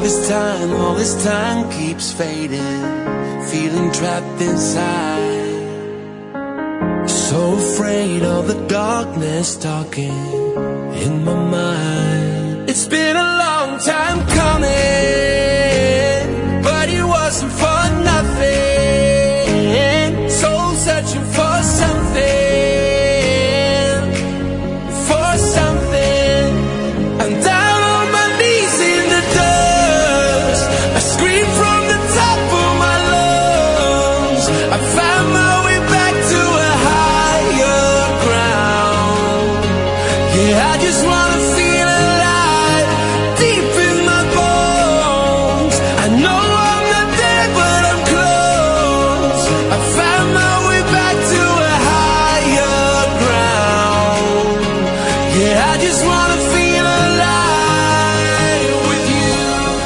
all this time keeps fading, feeling trapped inside. So afraid of the darkness talking in my mind. It's been a long time coming, but it wasn't for nothing. Soul searching for something, for something. I'm down on my knees in the dust. I scream from the top of my lungs. I found my way back to a higher ground. Yeah, I just wanna feel alive, deep in my bones. I know I'm not there, but I'm close. I found my way back to a higher ground. Yeah, I just wanna feel alive with you.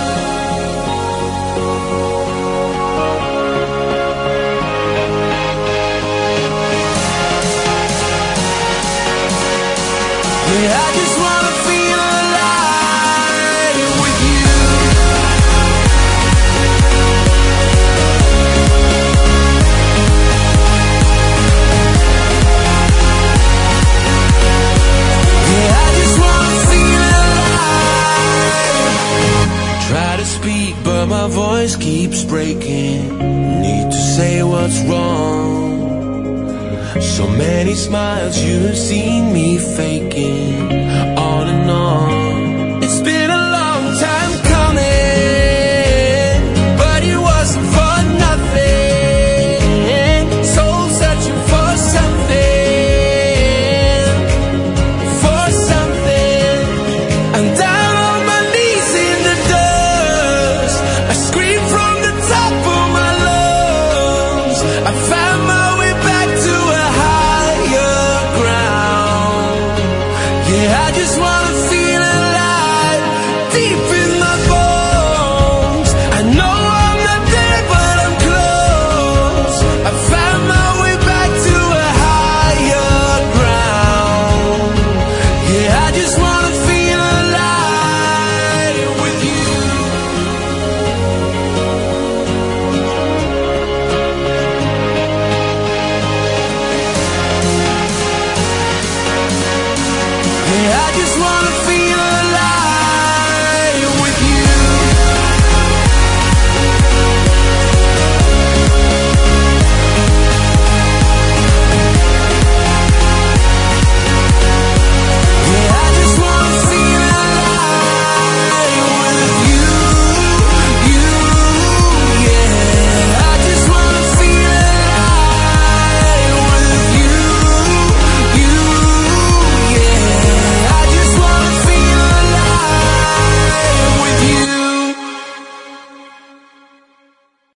Yeah, I just wanna feel alive with you. Yeah, I just wanna feel alive. Try to speak, but my voice keeps breaking. Need to say what's wrong. So many smiles you've seen me faking, on and on.